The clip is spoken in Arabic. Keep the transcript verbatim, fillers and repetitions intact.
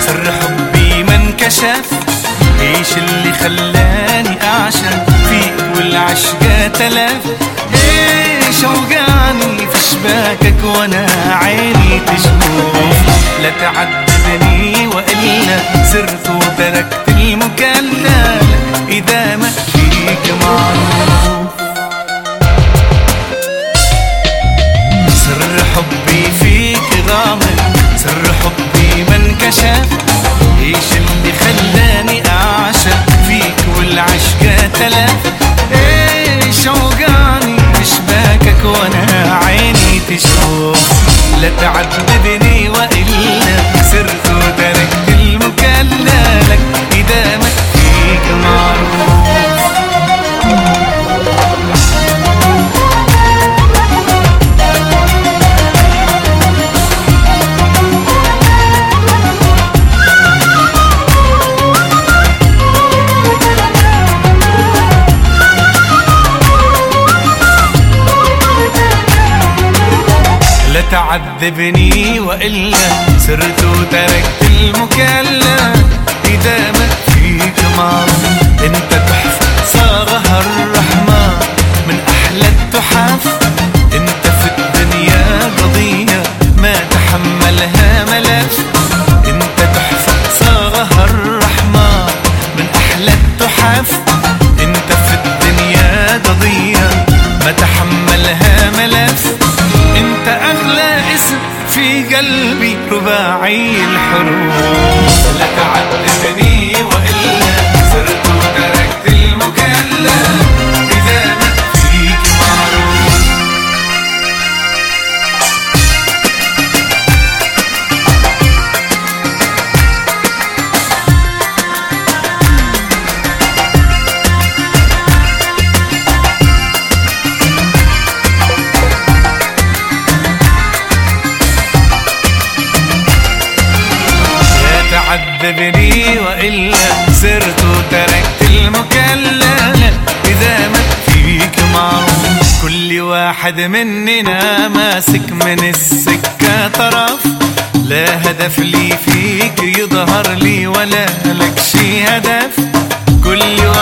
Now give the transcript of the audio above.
سر حبي ما انكشف، ايش اللي خلاني اعشق فيك والعشقة تلف؟ ايش اوجعني في شباكك وانا عيني تشوف؟ لا تعذبني والا سرت وتركت المكلف اذا ما فيك معروف. سر حبي فيك غامض، سر حبي ما انكشف، ايش اللي خلاني اعشق فيك والعشقة تلف؟ ايش اوجعني بشباكك وانا عيني تشوف؟ لا تعذبني والا سرت وتركت المكللك اذا ما فيك معروف. لا تعذبني وإلا سرت وتركت المكلف إذا ما فيك معروف. انت تحفة صارها الرحمن من أحلى التحف، انت في الدنيا قضية ما تحملها ملف. انت تحفة صارها الرحمن من أحلى التحف، انت في الدنيا قضية ما تحملها ملف. انت اغلى اسم في قلبي رباعي الحروف. لا تعذبني والا سرت وتركت المكلف اذا ما فيك معروف. تعذبني وإلا سرت وتركت المكلف إذا ما فيك معروف. كل واحد مننا ماسك من السكة طرف، لا هدف لي فيك يظهر لي ولا لك شي هدف. كل